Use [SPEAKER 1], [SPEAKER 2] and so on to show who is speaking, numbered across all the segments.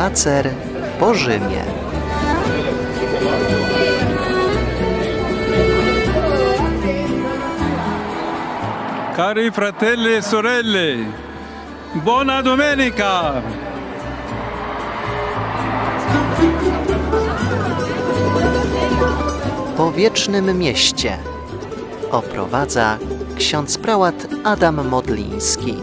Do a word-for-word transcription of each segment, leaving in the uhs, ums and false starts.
[SPEAKER 1] Spacer po Rzymie.
[SPEAKER 2] Cari fratelli e sorelle, buona domenica!
[SPEAKER 1] Po wiecznym mieście oprowadza ksiądz prałat Adam Modliński.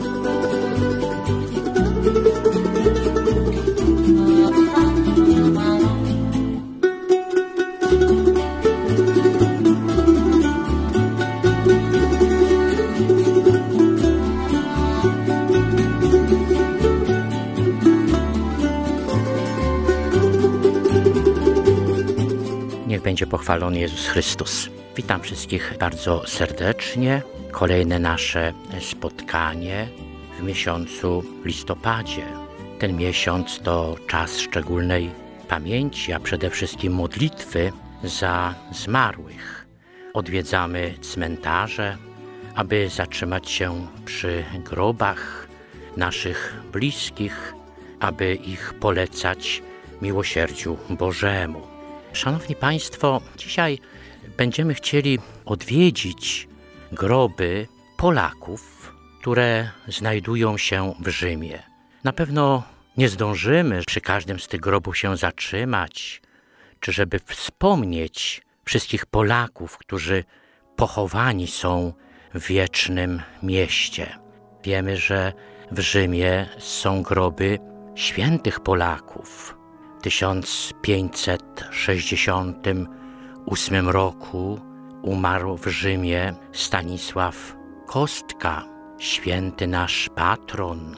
[SPEAKER 3] Niech będzie pochwalony Jezus Chrystus. Witam wszystkich bardzo serdecznie. Kolejne nasze spotkanie w miesiącu listopadzie. Ten miesiąc to czas szczególnej pamięci, a przede wszystkim modlitwy za zmarłych. Odwiedzamy cmentarze, aby zatrzymać się przy grobach naszych bliskich, aby ich polecać miłosierdziu Bożemu. Szanowni Państwo, dzisiaj będziemy chcieli odwiedzić groby Polaków, które znajdują się w Rzymie. Na pewno nie zdążymy przy każdym z tych grobów się zatrzymać, czy żeby wspomnieć wszystkich Polaków, którzy pochowani są w wiecznym mieście. Wiemy, że w Rzymie są groby świętych Polaków. W tysiąc pięćset sześćdziesiątym ósmym roku umarł w Rzymie Stanisław Kostka, święty nasz patron,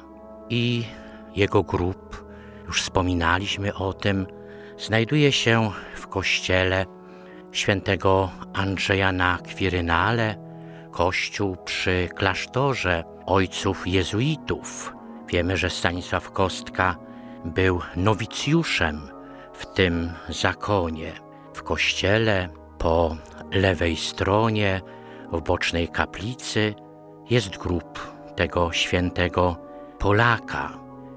[SPEAKER 3] i jego grób, już wspominaliśmy o tym, znajduje się w kościele świętego Andrzeja na Kwirynale, kościół przy klasztorze ojców jezuitów. Wiemy, że Stanisław Kostka był nowicjuszem w tym zakonie. W kościele po lewej stronie, w bocznej kaplicy, jest grób tego świętego Polaka.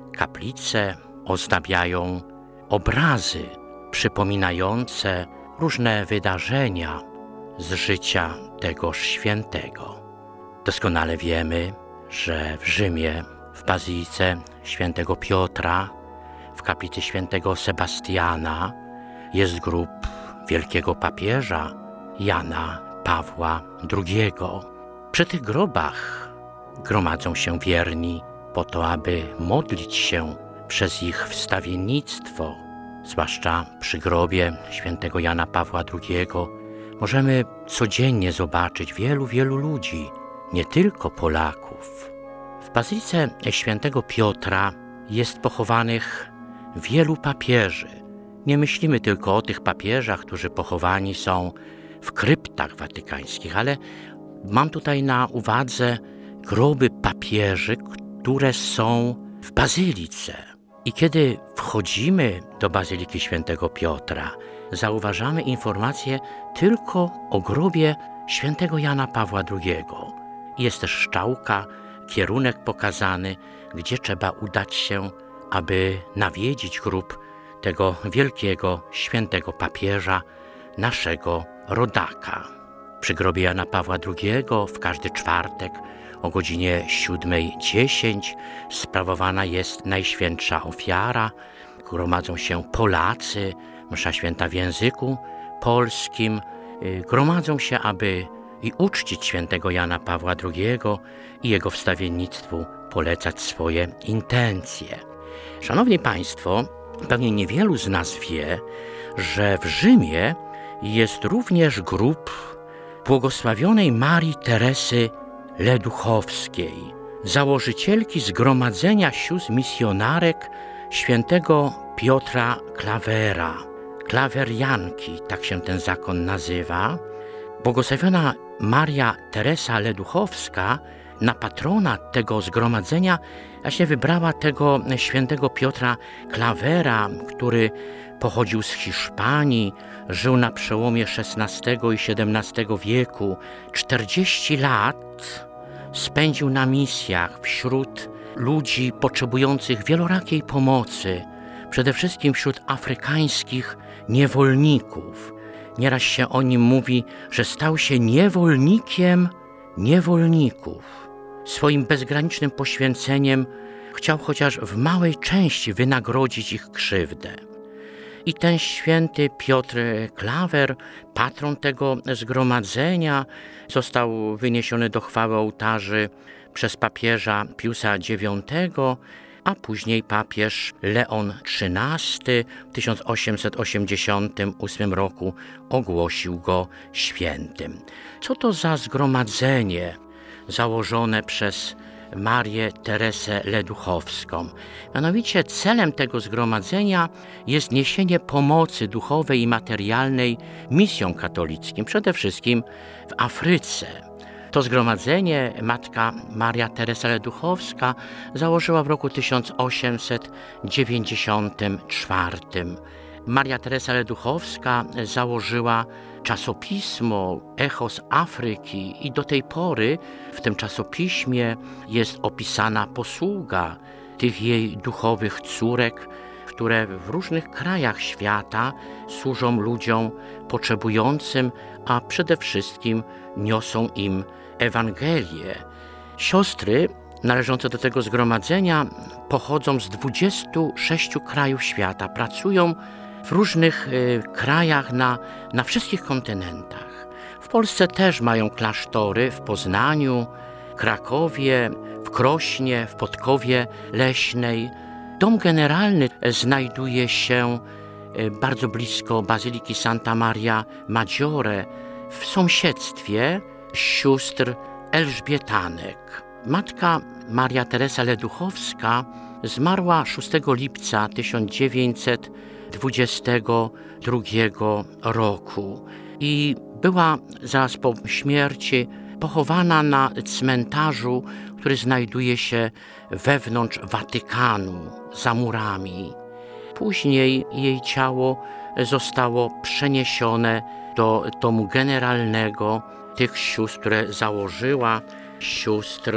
[SPEAKER 3] Kaplice ozdabiają obrazy przypominające różne wydarzenia z życia tegoż świętego. Doskonale wiemy, że w Rzymie, w bazylice świętego Piotra, w kaplicy świętego Sebastiana jest grób wielkiego papieża Jana Pawła drugiego. Przy tych grobach gromadzą się wierni po to, aby modlić się przez ich wstawiennictwo. Zwłaszcza przy grobie świętego Jana Pawła drugiego możemy codziennie zobaczyć wielu, wielu ludzi, nie tylko Polaków. W bazylice świętego Piotra jest pochowanych wielu papieży. Nie myślimy tylko o tych papieżach, którzy pochowani są w kryptach watykańskich, ale mam tutaj na uwadze groby papieży, które są w bazylice. I kiedy wchodzimy do bazyliki świętego Piotra, zauważamy informację tylko o grobie świętego Jana Pawła drugiego. Jest też strzałka, kierunek pokazany, gdzie trzeba udać się, aby nawiedzić grób tego wielkiego, świętego papieża, naszego rodaka. Przy grobie Jana Pawła drugiego w każdy czwartek o godzinie siódmej dziesięć sprawowana jest Najświętsza Ofiara. Gromadzą się Polacy, msza święta w języku polskim. Gromadzą się, aby i uczcić świętego Jana Pawła drugiego i jego wstawiennictwu polecać swoje intencje. Szanowni Państwo, pewnie niewielu z nas wie, że w Rzymie jest również grób błogosławionej Marii Teresy Leduchowskiej, założycielki Zgromadzenia Sióstr Misjonarek świętego Piotra Klawera. Klawerianki, tak się ten zakon nazywa. Błogosławiona Maria Teresa Leduchowska na patrona tego zgromadzenia właśnie wybrała tego świętego Piotra Klawera, który pochodził z Hiszpanii, żył na przełomie szesnastego i siedemnastego wieku. czterdzieści lat spędził na misjach wśród ludzi potrzebujących wielorakiej pomocy. przede wszystkim wśród afrykańskich niewolników. Nieraz się o nim mówi, że stał się niewolnikiem niewolników. Swoim bezgranicznym poświęceniem chciał chociaż w małej części wynagrodzić ich krzywdę. I ten święty Piotr Klawer, patron tego zgromadzenia, został wyniesiony do chwały ołtarzy przez papieża Piusa dziewiątego, a później papież Leon trzynasty w tysiąc osiemset osiemdziesiątym ósmym roku ogłosił go świętym. Co to za zgromadzenie założone przez Marię Teresę Leduchowską? Mianowicie celem tego zgromadzenia jest niesienie pomocy duchowej i materialnej misjom katolickim, przede wszystkim w Afryce. To zgromadzenie matka Maria Teresa Leduchowska założyła w roku tysiąc osiemset dziewięćdziesiątym czwartym. Maria Teresa Leduchowska założyła czasopismo Echo z Afryki i do tej pory w tym czasopiśmie jest opisana posługa tych jej duchowych córek, które w różnych krajach świata służą ludziom potrzebującym, a przede wszystkim niosą im Ewangelię. Siostry należące do tego zgromadzenia pochodzą z dwudziestu sześciu krajów świata, pracują w różnych y, krajach na, na wszystkich kontynentach. W Polsce też mają klasztory w Poznaniu, Krakowie, w Krośnie, w Podkowie Leśnej. Dom generalny znajduje się y, bardzo blisko Bazyliki Santa Maria Maggiore w sąsiedztwie sióstr Elżbietanek. Matka Maria Teresa Leduchowska zmarła szóstego lipca tysiąc dziewięćset dwudziestego drugiego roku i była zaraz po śmierci pochowana na cmentarzu, który znajduje się wewnątrz Watykanu, za murami. Później jej ciało zostało przeniesione do domu generalnego tych sióstr, które założyła, sióstr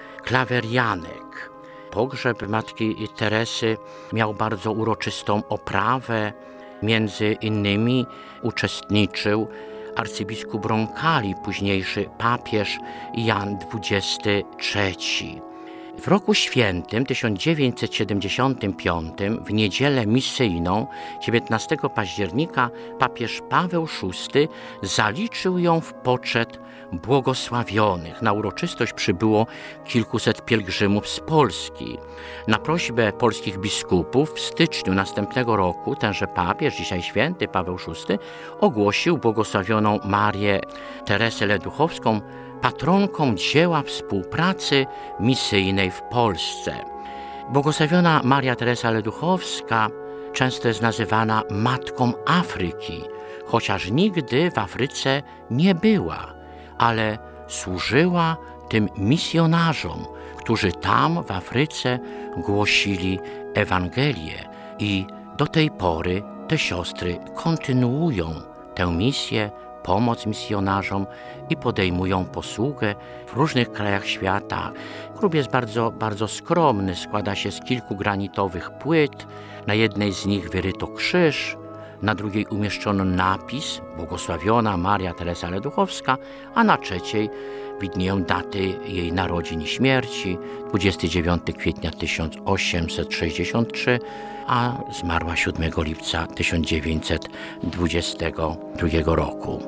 [SPEAKER 3] Klawerianek. Pogrzeb matki Teresy miał bardzo uroczystą oprawę. Między innymi uczestniczył arcybiskup Roncalli, późniejszy papież Jan dwudziesty trzeci. W roku świętym tysiąc dziewięćset siedemdziesiątym piątym w niedzielę misyjną dziewiętnastego października papież Paweł szósty zaliczył ją w poczet błogosławionych. Na uroczystość przybyło kilkuset pielgrzymów z Polski. Na prośbę polskich biskupów w styczniu następnego roku tenże papież, dzisiaj święty Paweł szósty, ogłosił błogosławioną Marię Teresę Leduchowską patronką dzieła współpracy misyjnej w Polsce. Błogosławiona Maria Teresa Leduchowska często jest nazywana Matką Afryki, chociaż nigdy w Afryce nie była, ale służyła tym misjonarzom, którzy tam w Afryce głosili Ewangelię i do tej pory te siostry kontynuują tę misję, pomoc misjonarzom i podejmują posługę w różnych krajach świata. Grób jest bardzo, bardzo skromny, składa się z kilku granitowych płyt. Na jednej z nich wyryto krzyż, na drugiej umieszczono napis Błogosławiona Maria Teresa Leduchowska, a na trzeciej widnieją daty jej narodzin i śmierci, dwudziestego dziewiątego kwietnia tysiąc osiemset sześćdziesiątego trzeciego, a zmarła siódmego lipca tysiąc dziewięćset dwudziestego drugiego roku.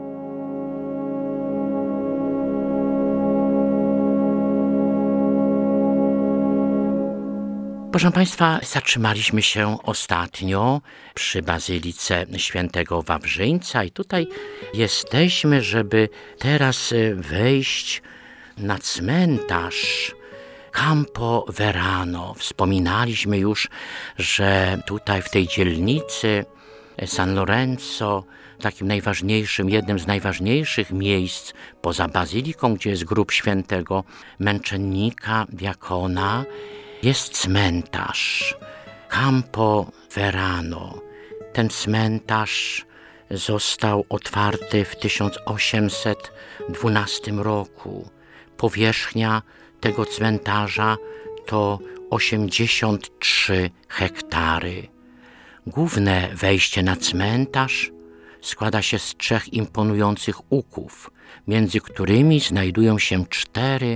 [SPEAKER 3] Proszę Państwa, zatrzymaliśmy się ostatnio przy Bazylice Świętego Wawrzyńca i tutaj jesteśmy, żeby teraz wejść na cmentarz Campo Verano. Wspominaliśmy już, że tutaj w tej dzielnicy San Lorenzo, takim najważniejszym, jednym z najważniejszych miejsc poza bazyliką, gdzie jest grób świętego męczennika, diakona, jest cmentarz Campo Verano. Ten cmentarz został otwarty w tysiąc osiemset dwunastym roku. Powierzchnia tego cmentarza to osiemdziesiąt trzy hektary. Główne wejście na cmentarz składa się z trzech imponujących łuków, między którymi znajdują się cztery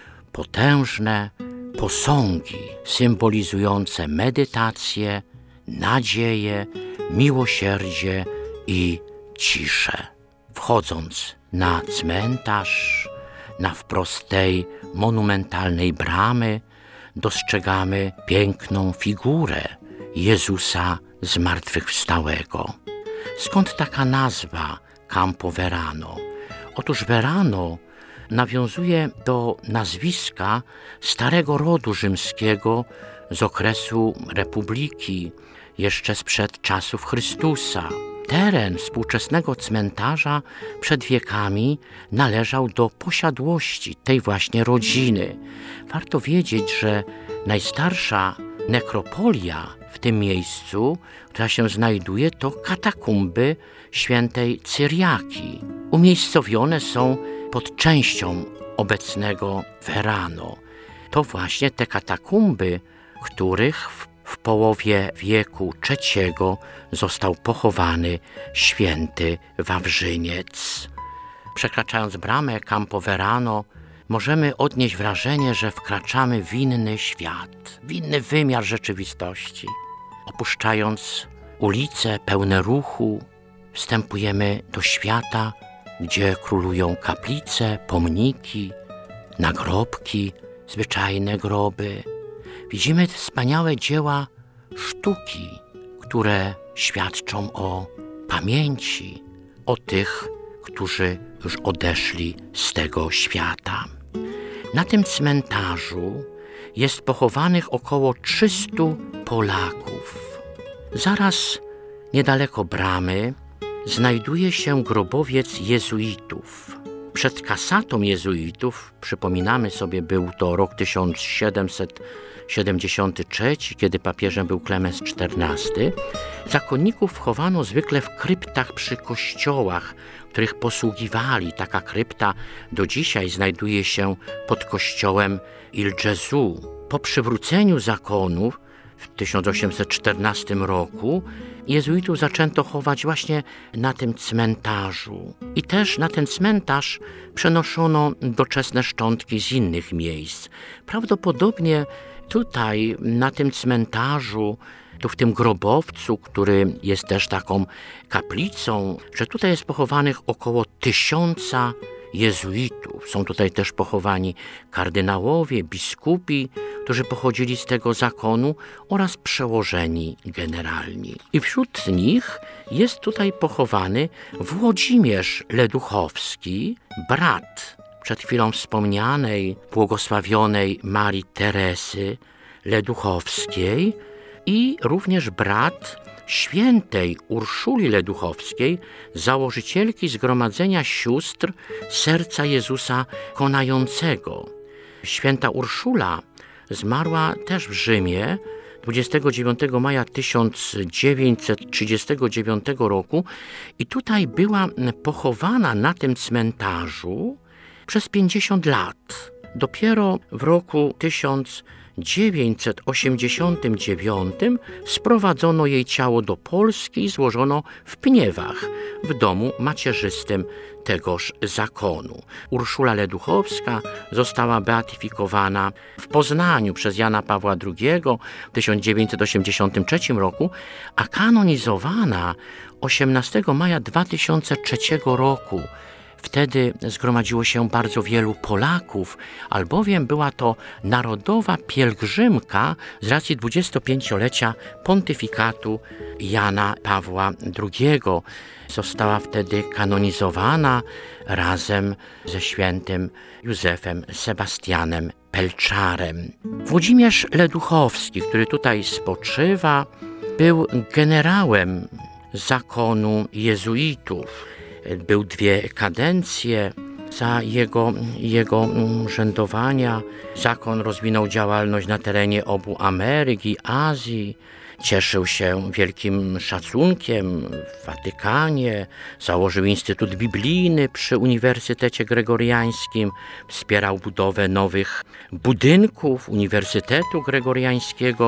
[SPEAKER 3] potężne posągi symbolizujące medytację, nadzieję, miłosierdzie i ciszę. Wchodząc na cmentarz, na wprost tej monumentalnej bramy, dostrzegamy piękną figurę Jezusa zmartwychwstałego. Skąd taka nazwa Campo Verano? Otóż Verano nawiązuje do nazwiska starego rodu rzymskiego z okresu Republiki, jeszcze sprzed czasów Chrystusa. Teren współczesnego cmentarza przed wiekami należał do posiadłości tej właśnie rodziny. Warto wiedzieć, że najstarsza nekropolia w tym miejscu, która się znajduje, to katakumby świętej Cyriaki. Umiejscowione są pod częścią obecnego Verano. To właśnie te katakumby, których w, w połowie wieku trzeciego został pochowany święty Wawrzyniec. Przekraczając bramę Campo Verano, możemy odnieść wrażenie, że wkraczamy w inny świat, w inny wymiar rzeczywistości. Opuszczając ulice pełne ruchu, wstępujemy do świata, gdzie królują kaplice, pomniki, nagrobki, zwyczajne groby. Widzimy wspaniałe dzieła sztuki, które świadczą o pamięci, o tych, którzy już odeszli z tego świata. Na tym cmentarzu jest pochowanych około trzystu Polaków. Zaraz niedaleko bramy znajduje się grobowiec jezuitów. Przed kasatą jezuitów, przypominamy sobie, był to rok tysiąc siedemset siedemdziesiąty trzeci, kiedy papieżem był Klemens czternasty, zakonników chowano zwykle w kryptach przy kościołach, których posługiwali. Taka krypta do dzisiaj znajduje się pod kościołem Il Gesù. Po przywróceniu zakonów w tysiąc osiemset czternastym roku jezuitów zaczęto chować właśnie na tym cmentarzu. I też na ten cmentarz przenoszono doczesne szczątki z innych miejsc. Prawdopodobnie tutaj, na tym cmentarzu, tu w tym grobowcu, który jest też taką kaplicą, że tutaj jest pochowanych około tysiąca jezuitów. Są tutaj też pochowani kardynałowie, biskupi, którzy pochodzili z tego zakonu, oraz przełożeni generalni. I wśród nich jest tutaj pochowany Włodzimierz Leduchowski, brat przed chwilą wspomnianej, błogosławionej Marii Teresy Leduchowskiej i również brat świętej Urszuli Leduchowskiej, założycielki Zgromadzenia Sióstr Serca Jezusa Konającego. Święta Urszula zmarła też w Rzymie dwudziestego dziewiątego maja tysiąc dziewięćset trzydziestego dziewiątego roku i tutaj była pochowana na tym cmentarzu przez pięćdziesiąt lat. Dopiero w roku tysiąc dziewięćset osiemdziesiątym dziewiątym sprowadzono jej ciało do Polski i złożono w Pniewach, w domu macierzystym tegoż zakonu. Urszula Leduchowska została beatyfikowana w Poznaniu przez Jana Pawła drugiego w tysiąc dziewięćset osiemdziesiątym trzecim roku, a kanonizowana osiemnastego maja dwa tysiące trzeciego roku. Wtedy zgromadziło się bardzo wielu Polaków, albowiem była to narodowa pielgrzymka z racji dwudziestopięciolecia pontyfikatu Jana Pawła drugiego. Została wtedy kanonizowana razem ze świętym Józefem Sebastianem Pelczarem. Włodzimierz Leduchowski, który tutaj spoczywa, był generałem zakonu jezuitów. Był dwie kadencje. Za jego, jego urzędowania zakon rozwinął działalność na terenie obu Ameryk i Azji. Cieszył się wielkim szacunkiem w Watykanie, założył Instytut Biblijny przy Uniwersytecie Gregoriańskim, wspierał budowę nowych budynków Uniwersytetu Gregoriańskiego,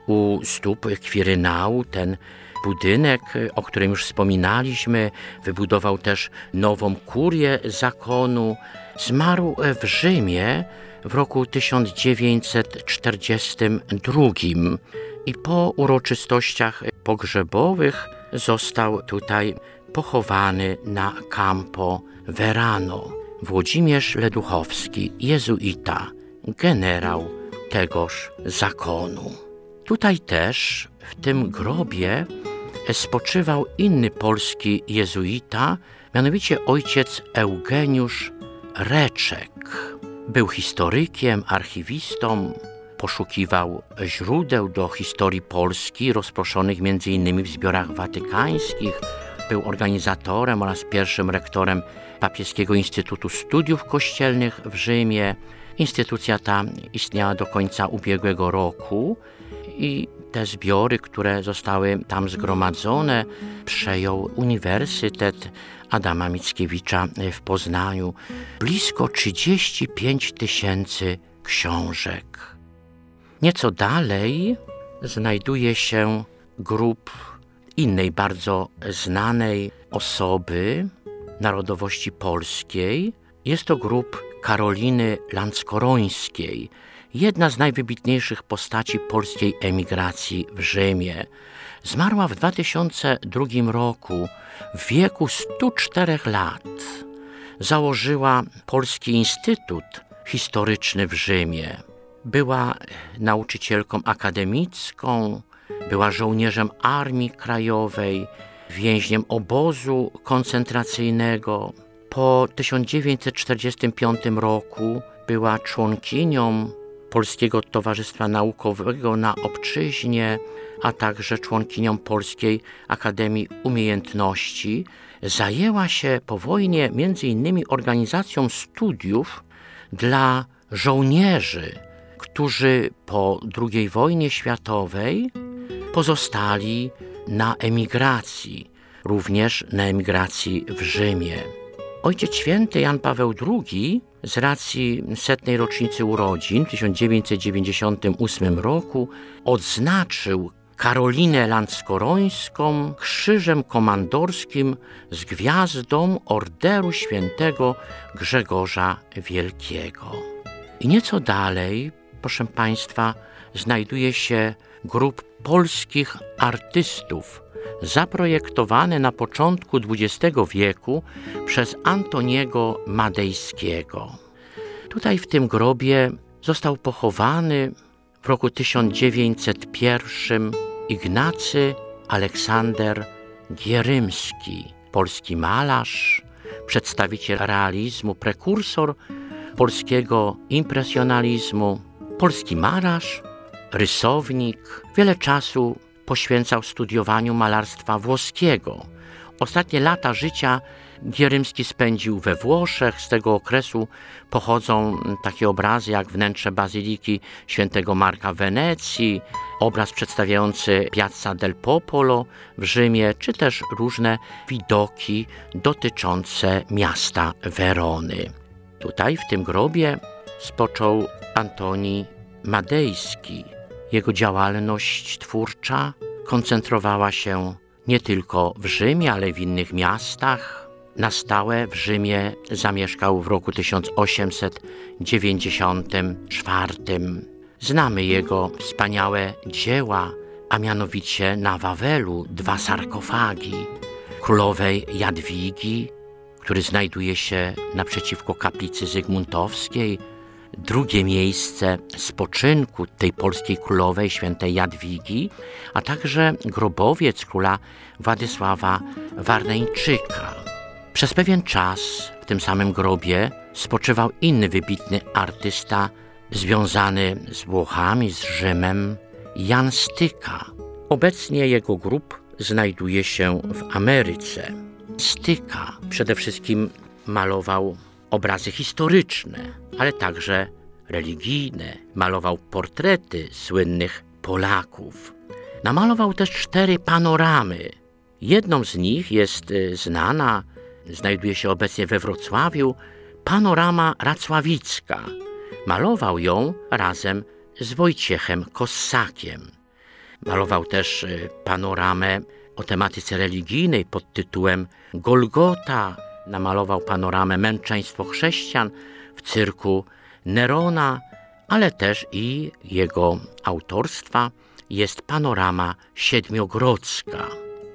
[SPEAKER 3] u stóp Kwirynału. Ten budynek, o którym już wspominaliśmy, wybudował też nową kurię zakonu. Zmarł w Rzymie w roku tysiąc dziewięćset czterdziestym drugim i po uroczystościach pogrzebowych został tutaj pochowany na Campo Verano. Włodzimierz Leduchowski, jezuita, generał tegoż zakonu. Tutaj też, w tym grobie, spoczywał inny polski jezuita, mianowicie ojciec Eugeniusz Reczek. Był historykiem, archiwistą, poszukiwał źródeł do historii Polski, rozproszonych między innymi w zbiorach watykańskich. Był organizatorem oraz pierwszym rektorem Papieskiego Instytutu Studiów Kościelnych w Rzymie. Instytucja ta istniała do końca ubiegłego roku i te zbiory, które zostały tam zgromadzone, przejął Uniwersytet Adama Mickiewicza w Poznaniu. Blisko trzydzieści pięć tysięcy książek. Nieco dalej znajduje się grób innej bardzo znanej osoby narodowości polskiej. Jest to grób Karoliny Lanckorońskiej, jedna z najwybitniejszych postaci polskiej emigracji w Rzymie. Zmarła w dwa tysiące drugim roku w wieku stu czterech lat. Założyła Polski Instytut Historyczny w Rzymie. Była nauczycielką akademicką, była żołnierzem Armii Krajowej, więźniem obozu koncentracyjnego. Po tysiąc dziewięćset czterdziestym piątym roku była członkinią Polskiego Towarzystwa Naukowego na Obczyźnie, a także członkinią Polskiej Akademii Umiejętności. Zajęła się po wojnie między innymi organizacją studiów dla żołnierzy, którzy po drugiej wojnie światowej pozostali na emigracji, również na emigracji w Rzymie. Ojciec Święty Jan Paweł drugi z racji setnej rocznicy urodzin w tysiąc dziewięćset dziewięćdziesiątym ósmym roku odznaczył Karolinę Lanckorońską krzyżem komandorskim z gwiazdą Orderu Świętego Grzegorza Wielkiego. I nieco dalej, proszę Państwa, znajduje się grób polskich artystów zaprojektowany na początku dwudziestego wieku przez Antoniego Madejskiego. Tutaj w tym grobie został pochowany w roku tysiąc dziewięćset pierwszym Ignacy Aleksander Gierymski, polski malarz, przedstawiciel realizmu, prekursor polskiego impresjonalizmu, polski malarz, rysownik. Wiele czasu poświęcał studiowaniu malarstwa włoskiego. Ostatnie lata życia Gierymski spędził we Włoszech. Z tego okresu pochodzą takie obrazy jak wnętrze Bazyliki Świętego Marka w Wenecji, obraz przedstawiający Piazza del Popolo w Rzymie, czy też różne widoki dotyczące miasta Werony. Tutaj w tym grobie spoczął Antoni Madejski. Jego działalność twórcza koncentrowała się nie tylko w Rzymie, ale w innych miastach. Na stałe w Rzymie zamieszkał w roku tysiąc osiemset dziewięćdziesiątym czwartym. Znamy jego wspaniałe dzieła, a mianowicie na Wawelu dwa sarkofagi królowej Jadwigi, który znajduje się naprzeciwko kaplicy zygmuntowskiej, drugie miejsce spoczynku tej polskiej królowej, świętej Jadwigi, a także grobowiec króla Władysława Warneńczyka. Przez pewien czas w tym samym grobie spoczywał inny wybitny artysta związany z Włochami, z Rzymem, Jan Styka. Obecnie jego grób znajduje się w Ameryce. Styka przede wszystkim malował obrazy historyczne, ale także religijne. Malował portrety słynnych Polaków. Namalował też cztery panoramy. Jedną z nich jest znana, znajduje się obecnie we Wrocławiu, panorama racławicka. Malował ją razem z Wojciechem Kossakiem. Malował też panoramę o tematyce religijnej pod tytułem Golgota. Namalował panoramę Męczeństwo chrześcijan w cyrku Nerona, ale też i jego autorstwa jest panorama siedmiogrodzka.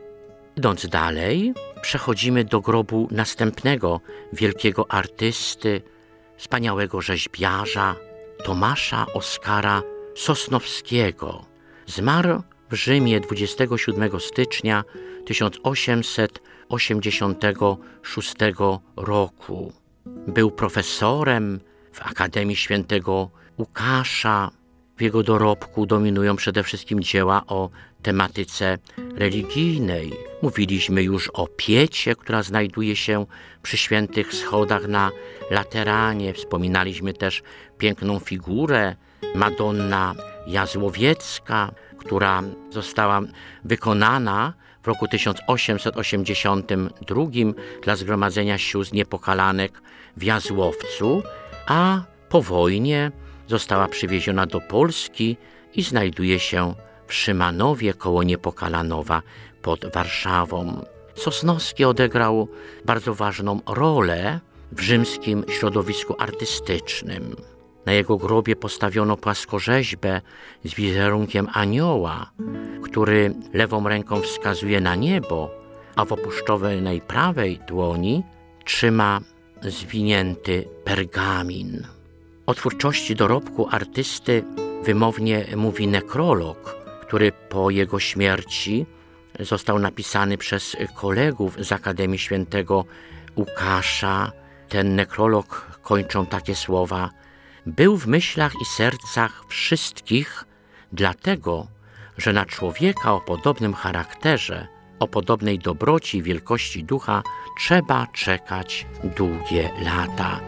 [SPEAKER 3] Idąc dalej, przechodzimy do grobu następnego wielkiego artysty, wspaniałego rzeźbiarza, Tomasza Oskara Sosnowskiego. Zmarł w Rzymie dwudziestego siódmego stycznia tysiąc osiemset osiemdziesiątego szóstego roku. Był profesorem w Akademii Świętego Łukasza. W jego dorobku dominują przede wszystkim dzieła o tematyce religijnej. Mówiliśmy już o Piecie, która znajduje się przy Świętych Schodach na Lateranie. Wspominaliśmy też piękną figurę Madonna Jazłowiecka, która została wykonana w roku tysiąc osiemset osiemdziesiątym drugim dla Zgromadzenia Sióstr Niepokalanek w Jazłowcu, a po wojnie została przywieziona do Polski i znajduje się w Szymanowie koło Niepokalanowa pod Warszawą. Sosnowski odegrał bardzo ważną rolę w rzymskim środowisku artystycznym. Na jego grobie postawiono płaskorzeźbę z wizerunkiem anioła, który lewą ręką wskazuje na niebo, a w opuszczonej prawej dłoni trzyma zwinięty pergamin. O twórczości dorobku artysty wymownie mówi nekrolog, który po jego śmierci został napisany przez kolegów z Akademii Świętego Łukasza. Ten nekrolog kończą takie słowa: był w myślach i sercach wszystkich, dlatego, że na człowieka o podobnym charakterze, o podobnej dobroci i wielkości ducha trzeba czekać długie lata.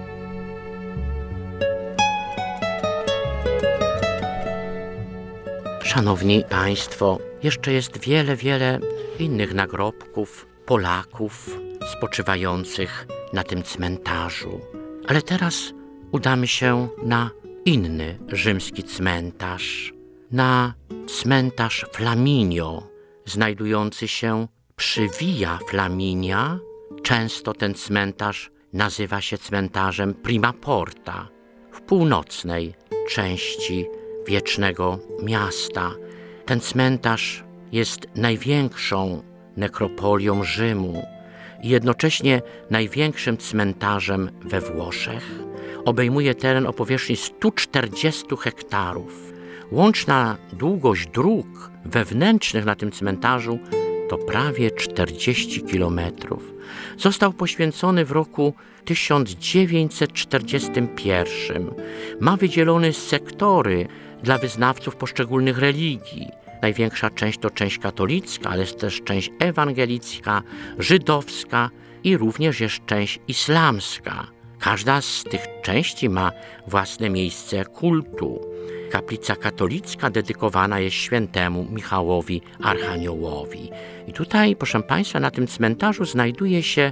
[SPEAKER 3] Szanowni Państwo, jeszcze jest wiele, wiele innych nagrobków Polaków spoczywających na tym cmentarzu. Ale teraz udamy się na inny rzymski cmentarz, na cmentarz Flaminio, znajdujący się przy Via Flaminia. Często ten cmentarz nazywa się cmentarzem Prima Porta w północnej części wiecznego miasta. Ten cmentarz jest największą nekropolią Rzymu i jednocześnie największym cmentarzem we Włoszech. Obejmuje teren o powierzchni stu czterdziestu hektarów. Łączna długość dróg wewnętrznych na tym cmentarzu to prawie czterdzieści kilometrów. Został poświęcony w roku tysiąc dziewięćset czterdziestym pierwszym. Ma wydzielone sektory dla wyznawców poszczególnych religii. Największa część to część katolicka, ale jest też część ewangelicka, żydowska i również jest część islamska. Każda z tych części ma własne miejsce kultu. Kaplica katolicka dedykowana jest świętemu Michałowi Archaniołowi. I tutaj, proszę Państwa, na tym cmentarzu znajduje się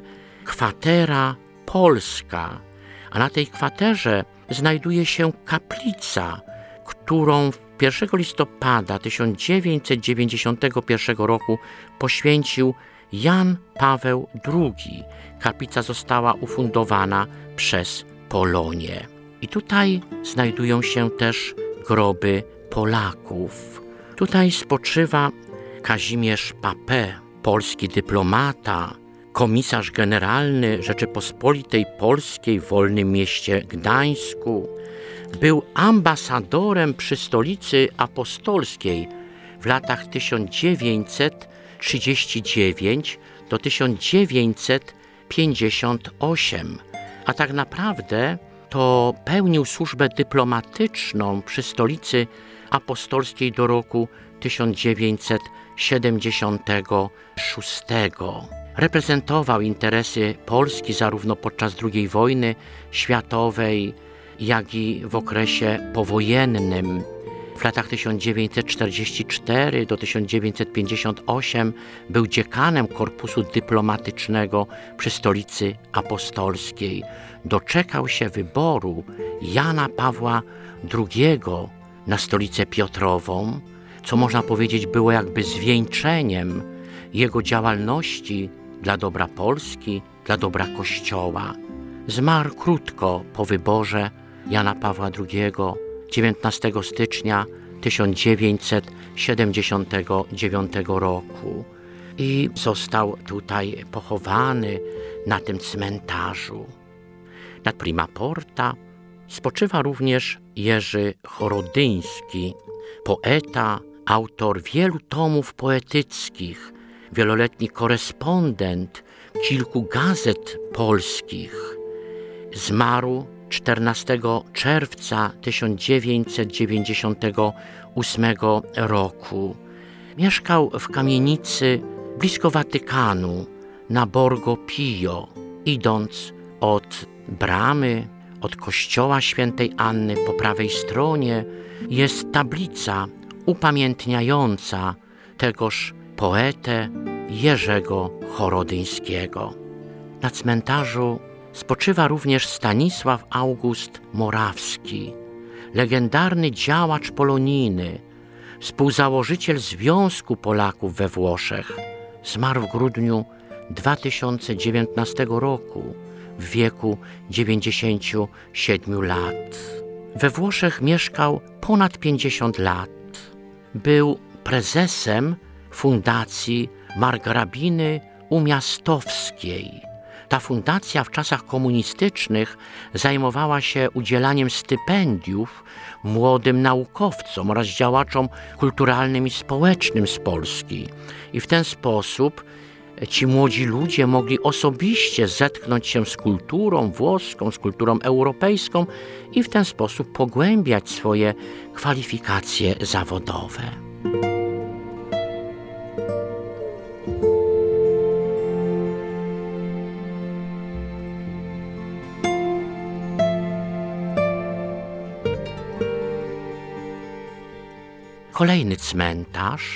[SPEAKER 3] kwatera polska, a na tej kwaterze znajduje się kaplica, którą pierwszego listopada tysiąc dziewięćset dziewięćdziesiątego pierwszego roku poświęcił Jan Paweł drugi. Kaplica została ufundowana przez Polonię. I tutaj znajdują się też groby Polaków. Tutaj spoczywa Kazimierz Papé, polski dyplomata, komisarz generalny Rzeczypospolitej Polskiej w wolnym mieście Gdańsku. Był ambasadorem przy Stolicy Apostolskiej w latach tysiąc dziewięćset trzydziestym dziewiątym do tysiąc dziewięćset pięćdziesiątego ósmego, a tak naprawdę to pełnił służbę dyplomatyczną przy Stolicy Apostolskiej do roku tysiąc dziewięćset siedemdziesiątego szóstego. Reprezentował interesy Polski zarówno podczas drugiej wojny światowej, jak i w okresie powojennym. W latach tysiąc dziewięćset czterdziestego czwartego do tysiąc dziewięćset pięćdziesiątego ósmego był dziekanem korpusu dyplomatycznego przy Stolicy Apostolskiej. Doczekał się wyboru Jana Pawła drugiego na Stolicę Piotrową. co można powiedzieć było jakby zwieńczeniem jego działalności dla dobra Polski, dla dobra Kościoła. Zmarł krótko po wyborze Jana Pawła drugiego, dziewiętnastego stycznia tysiąc dziewięćset siedemdziesiątego dziewiątego roku i został tutaj pochowany na tym cmentarzu. Nad prima porta spoczywa również Jerzy Chorodyński, poeta, autor wielu tomów poetyckich, wieloletni korespondent kilku gazet polskich. Zmarł czternastego czerwca tysiąc dziewięćset dziewięćdziesiątego ósmego roku. Mieszkał w kamienicy blisko Watykanu na Borgo Pio. Idąc od bramy, od kościoła świętej Anny po prawej stronie jest tablica upamiętniająca tegoż poetę Jerzego Chorodyńskiego. Na cmentarzu spoczywa również Stanisław August Morawski, legendarny działacz polonijny, współzałożyciel Związku Polaków we Włoszech. Zmarł w grudniu dwa tysiące dziewiętnastego roku w wieku dziewięćdziesięciu siedmiu lat. We Włoszech mieszkał ponad pięćdziesiąt lat. Był prezesem Fundacji Margrabiny Umiastowskiej. Ta fundacja w czasach komunistycznych zajmowała się udzielaniem stypendiów młodym naukowcom oraz działaczom kulturalnym i społecznym z Polski. I w ten sposób ci młodzi ludzie mogli osobiście zetknąć się z kulturą włoską, z kulturą europejską i w ten sposób pogłębiać swoje kwalifikacje zawodowe. Kolejny cmentarz,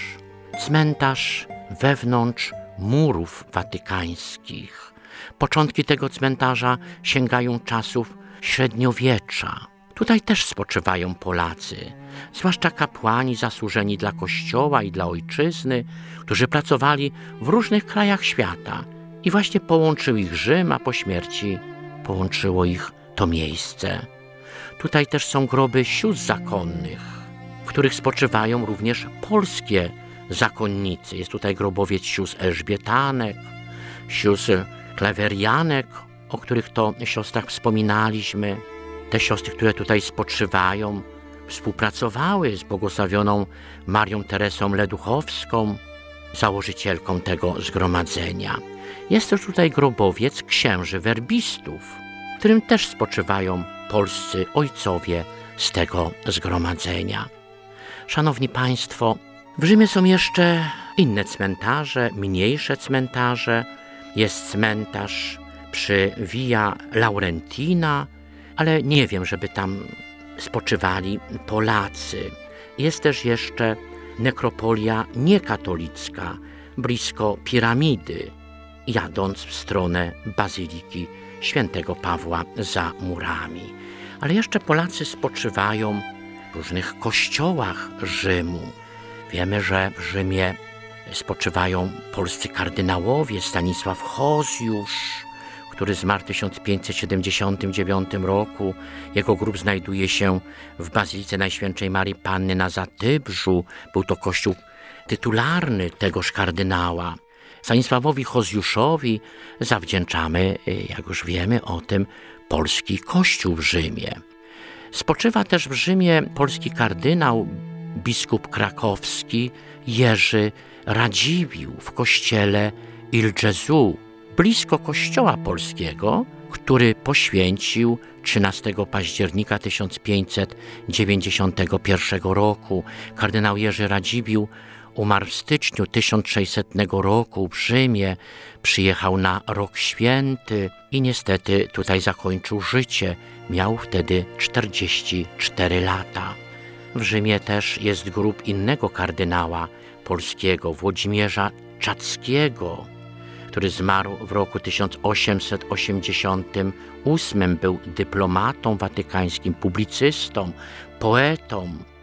[SPEAKER 3] cmentarz wewnątrz murów watykańskich. Początki tego cmentarza sięgają czasów średniowiecza. Tutaj też spoczywają Polacy, zwłaszcza kapłani zasłużeni dla Kościoła i dla Ojczyzny, którzy pracowali w różnych krajach świata i właśnie połączył ich Rzym, a po śmierci połączyło ich to miejsce. Tutaj też są groby sióstr zakonnych, w których spoczywają również polskie zakonnicy. Jest tutaj grobowiec sióstr Elżbietanek, sióstr Klewerianek, o których to siostrach wspominaliśmy. Te siostry, które tutaj spoczywają, współpracowały z błogosławioną Marią Teresą Leduchowską, założycielką tego zgromadzenia. Jest też tutaj grobowiec księży werbistów, w którym też spoczywają polscy ojcowie z tego zgromadzenia. Szanowni Państwo, w Rzymie są jeszcze inne cmentarze, mniejsze cmentarze. Jest cmentarz przy Via Laurentina, ale nie wiem, żeby tam spoczywali Polacy. Jest też jeszcze nekropolia niekatolicka, blisko piramidy, jadąc w stronę Bazyliki Świętego Pawła za murami. Ale jeszcze Polacy spoczywają w różnych kościołach Rzymu. Wiemy, że w Rzymie spoczywają polscy kardynałowie, Stanisław Hozjusz, który zmarł w tysiąc pięćset siedemdziesiątym dziewiątym roku. Jego grób znajduje się w Bazylice Najświętszej Marii Panny na Zatybrzu. Był to kościół tytularny tegoż kardynała. Stanisławowi Hozjuszowi zawdzięczamy, jak już wiemy o tym, polski kościół w Rzymie. Spoczywa też w Rzymie polski kardynał, biskup krakowski Jerzy Radziwiłł w kościele Il Gesù, blisko kościoła polskiego, który poświęcił trzynastego października tysiąc pięćset dziewięćdziesiątego pierwszego roku. Kardynał Jerzy Radziwiłł umarł w styczniu tysiąc sześćsetnego roku w Rzymie, przyjechał na Rok Święty i niestety tutaj zakończył życie. Miał wtedy czterdzieści cztery lata. W Rzymie też jest grób innego kardynała polskiego, Włodzimierza Czackiego, który zmarł w roku tysiąc osiemset osiemdziesiątym ósmym. Był dyplomatą watykańskim, publicystą, poetą.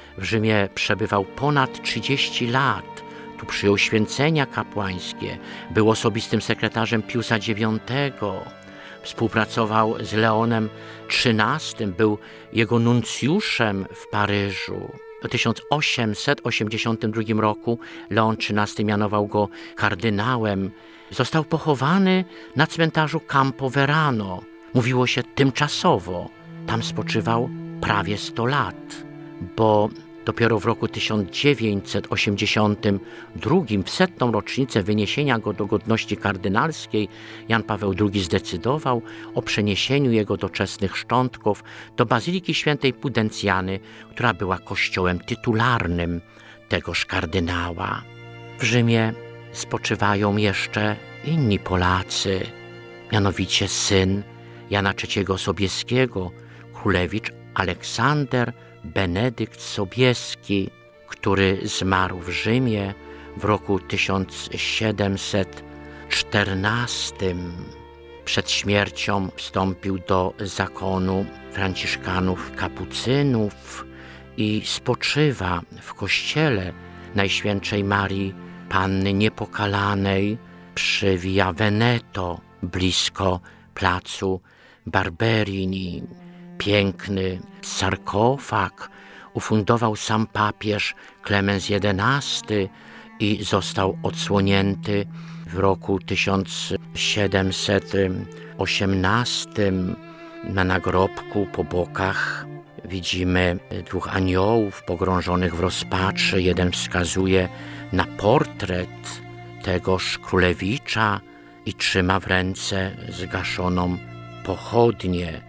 [SPEAKER 3] W Rzymie przebywał ponad trzydzieści lat. Tu przyjął święcenia kapłańskie, był osobistym sekretarzem Piusa dziewiątego, współpracował z Leonem trzynastym, był jego nuncjuszem w Paryżu. W tysiąc osiemset osiemdziesiątym drugim roku Leon trzynasty mianował go kardynałem. Został pochowany na cmentarzu Campo Verano. Mówiło się tymczasowo. Tam spoczywał prawie sto lat, bo dopiero w roku tysiąc dziewięćset osiemdziesiątym drugim, w setną rocznicę wyniesienia go do godności kardynalskiej, Jan Paweł drugi zdecydował o przeniesieniu jego doczesnych szczątków do Bazyliki Świętej Pudencjany, która była kościołem tytularnym tegoż kardynała. W Rzymie spoczywają jeszcze inni Polacy, mianowicie syn Jana trzeciego Sobieskiego, królewicz Aleksander Benedykt Sobieski, który zmarł w Rzymie w roku tysiąc siedemset czternastym. Przed śmiercią wstąpił do zakonu franciszkanów kapucynów i spoczywa w kościele Najświętszej Marii Panny Niepokalanej przy Via Veneto, blisko placu Barberini. Piękny sarkofag ufundował sam papież Klemens jedenasty i został odsłonięty w roku tysiąc siedemset osiemnastym. Na nagrobku po bokach widzimy dwóch aniołów pogrążonych w rozpaczy. Jeden wskazuje na portret tegoż królewicza i trzyma w ręce zgaszoną pochodnię.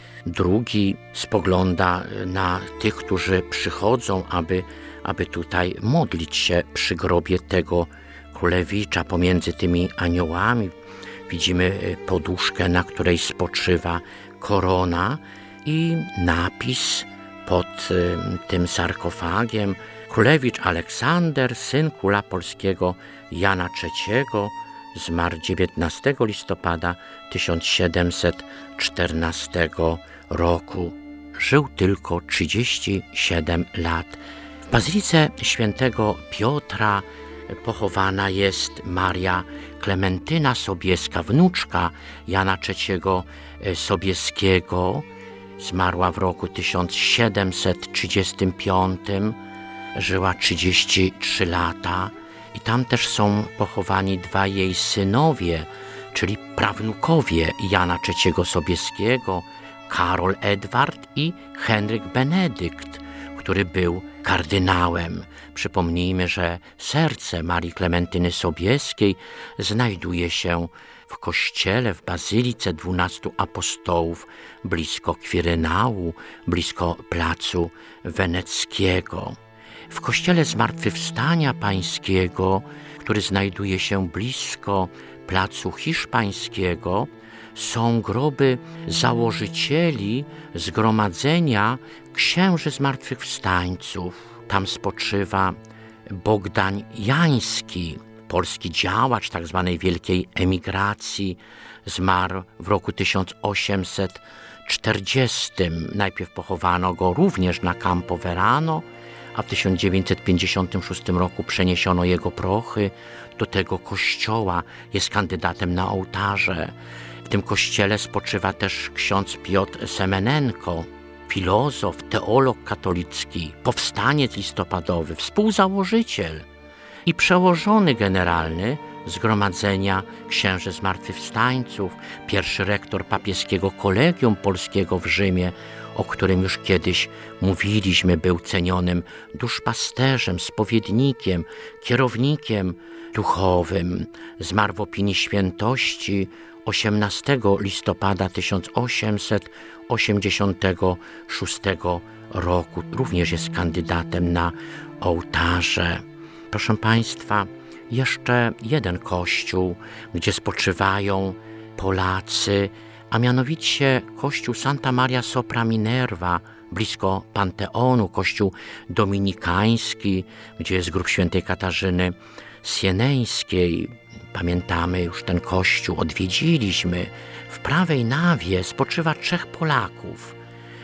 [SPEAKER 3] Drugi spogląda na tych, którzy przychodzą, aby, aby tutaj modlić się przy grobie tego królewicza. Pomiędzy tymi aniołami widzimy poduszkę, na której spoczywa korona i napis pod tym sarkofagiem: Królewicz Aleksander, syn króla polskiego Jana trzeciego, zmarł dziewiętnastego listopada tysiąc siedemset czternastego roku. Żył tylko trzydzieści siedem lat. W Bazylice Świętego Piotra pochowana jest Maria Klementyna Sobieska, wnuczka Jana trzeciego Sobieskiego. Zmarła w roku tysiąc siedemset trzydziestym piątym. Żyła trzydzieści trzy lata. I tam też są pochowani dwaj jej synowie, czyli prawnukowie Jana trzeciego Sobieskiego, Karol Edward i Henryk Benedykt, który był kardynałem. Przypomnijmy, że serce Marii Klementyny Sobieskiej znajduje się w kościele, w Bazylice Dwunastu Apostołów, blisko Kwirynału, blisko placu Weneckiego. W kościele Zmartwychwstania Pańskiego, który znajduje się blisko placu Hiszpańskiego, są groby założycieli Zgromadzenia Księży Zmartwychwstańców. Tam spoczywa Bogdan Jański, polski działacz tzw. wielkiej emigracji. Zmarł w roku tysiąc osiemset czterdziestym. Najpierw pochowano go również na Campo Verano, a w tysiąc dziewięćset pięćdziesiątym szóstym roku przeniesiono jego prochy do tego kościoła. Jest kandydatem na ołtarze. W tym kościele spoczywa też ksiądz Piotr Semenenko, filozof, teolog katolicki, powstaniec listopadowy, współzałożyciel i przełożony generalny Zgromadzenia Księży Zmartwychwstańców, pierwszy rektor papieskiego Kolegium Polskiego w Rzymie, o którym już kiedyś mówiliśmy. Był cenionym duszpasterzem, spowiednikiem, kierownikiem duchowym. Zmarł w opinii świętości osiemnastego listopada tysiąc osiemset osiemdziesiątego szóstego roku. Również jest kandydatem na ołtarze. Proszę Państwa, jeszcze jeden kościół, gdzie spoczywają Polacy, a mianowicie kościół Santa Maria Sopra Minerva, blisko Panteonu, kościół dominikański, gdzie jest grób świętej Katarzyny Sieneńskiej. Pamiętamy już ten kościół, odwiedziliśmy. W prawej nawie spoczywa trzech Polaków.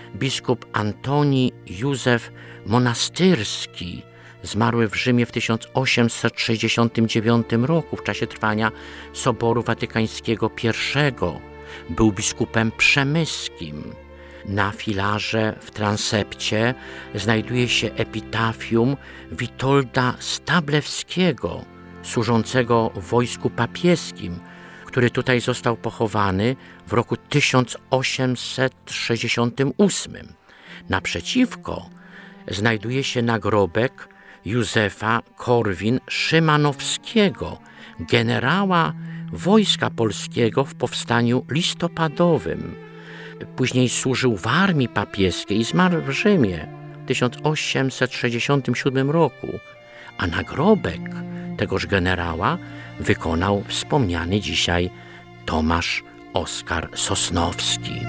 [SPEAKER 3] biskup Antoni Józef Monastyrski, zmarły w Rzymie w tysiąc osiemset sześćdziesiątym dziewiątym roku w czasie trwania Soboru Watykańskiego pierwszego. Był biskupem przemyskim. Na filarze w transepcie znajduje się epitafium Witolda Stablewskiego, służącego w wojsku papieskim, który tutaj został pochowany w roku tysiąc osiemset sześćdziesiątym ósmym. Naprzeciwko znajduje się nagrobek Józefa Korwin-Szymanowskiego, generała Wojska Polskiego w powstaniu listopadowym. Później służył w armii papieskiej i zmarł w Rzymie w tysiąc osiemset sześćdziesiątym siódmym roku, a nagrobek tegoż generała wykonał wspomniany dzisiaj Tomasz Oskar Sosnowski.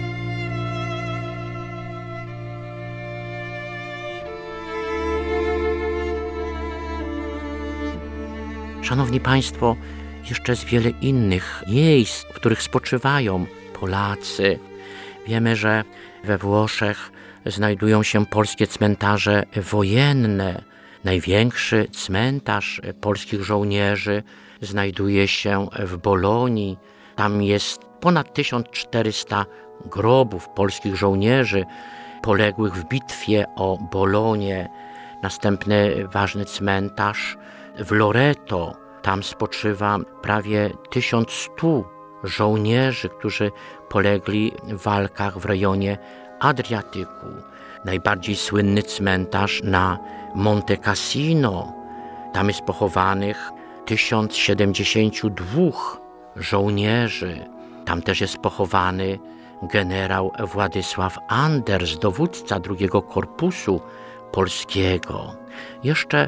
[SPEAKER 3] Szanowni Państwo, jeszcze jest wiele innych miejsc, w których spoczywają Polacy. Wiemy, że we Włoszech znajdują się polskie cmentarze wojenne. Największy cmentarz polskich żołnierzy znajduje się w Bolonii. Tam jest ponad tysiąc czterysta grobów polskich żołnierzy poległych w bitwie o Bolonię. Następny ważny cmentarz w Loreto. Tam spoczywa prawie tysiąc stu żołnierzy, którzy polegli w walkach w rejonie Adriatyku. Najbardziej słynny cmentarz na Monte Cassino. Tam jest pochowanych tysiąc siedemdziesięciu dwóch żołnierzy. Tam też jest pochowany generał Władysław Anders, dowódca drugiego Korpusu Polskiego. Jeszcze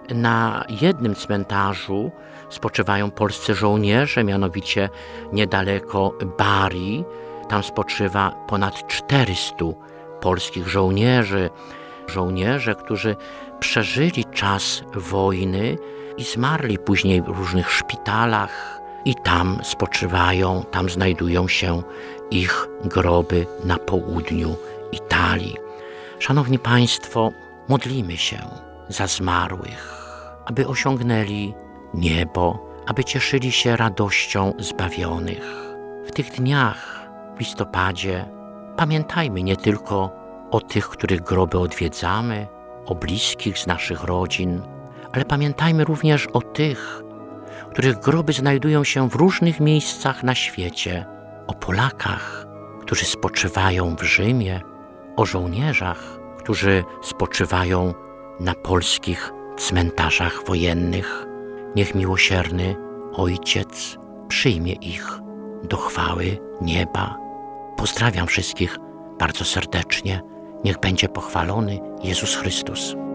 [SPEAKER 3] na jednym cmentarzu spoczywają polscy żołnierze, mianowicie niedaleko Bari. Tam spoczywa ponad czterystu polskich żołnierzy. Żołnierze, którzy przeżyli czas wojny i zmarli później w różnych szpitalach i tam spoczywają, tam znajdują się ich groby na południu Italii. Szanowni Państwo, modlimy się za zmarłych, aby osiągnęli niebo, aby cieszyli się radością zbawionych. W tych dniach, w listopadzie, pamiętajmy nie tylko o tych, których groby odwiedzamy, o bliskich z naszych rodzin, ale pamiętajmy również o tych, których groby znajdują się w różnych miejscach na świecie, o Polakach, którzy spoczywają w Rzymie, o żołnierzach, którzy spoczywają na polskich cmentarzach wojennych. Niech miłosierny Ojciec przyjmie ich do chwały nieba. Pozdrawiam wszystkich bardzo serdecznie. Niech będzie pochwalony Jezus Chrystus.